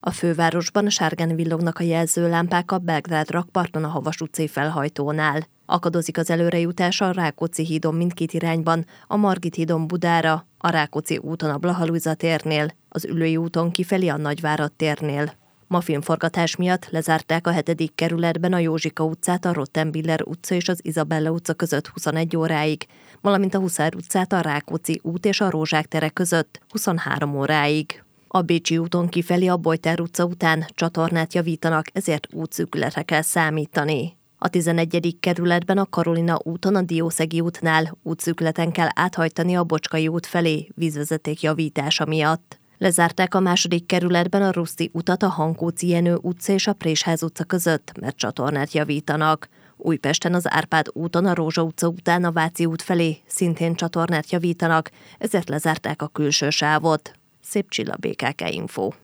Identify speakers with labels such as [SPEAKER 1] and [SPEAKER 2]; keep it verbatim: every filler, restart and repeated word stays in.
[SPEAKER 1] A fővárosban sárgán villognak a jelzőlámpák a Belgrád rakparton a Havas utcai felhajtónál. Akadozik az előrejutás a Rákóczi hídon mindkét irányban, a Margit hídon Budára, a Rákóczi úton a Blaha Lujza térnél, az Üllői úton kifelé a Nagyvárad térnél. Ma filmforgatás miatt lezárták a hetedik kerületben a Józsika utcát, a Rottenbiller utca és az Izabella utca között huszonegy óráig, valamint a Huszár utcát a Rákóczi út és a Rózsák tere között huszonhárom óráig. A Bécsi úton kifelé a Bojtár utca után csatornát javítanak, ezért útszűkületre kell számítani. A tizenegyedik kerületben a Karolina úton a Diószegi útnál útszűkületen kell áthajtani a Bocskai út felé vízvezeték javítása miatt. Lezárták a második kerületben a Ruszti utat a Hankóczi Jenő utca és a Présház utca között, mert csatornát javítanak. Újpesten az Árpád úton a Rózsa utca után a Váci út felé szintén csatornát javítanak, ezért lezárták a külső sávot. Szép Csilla, bé ká ká Info.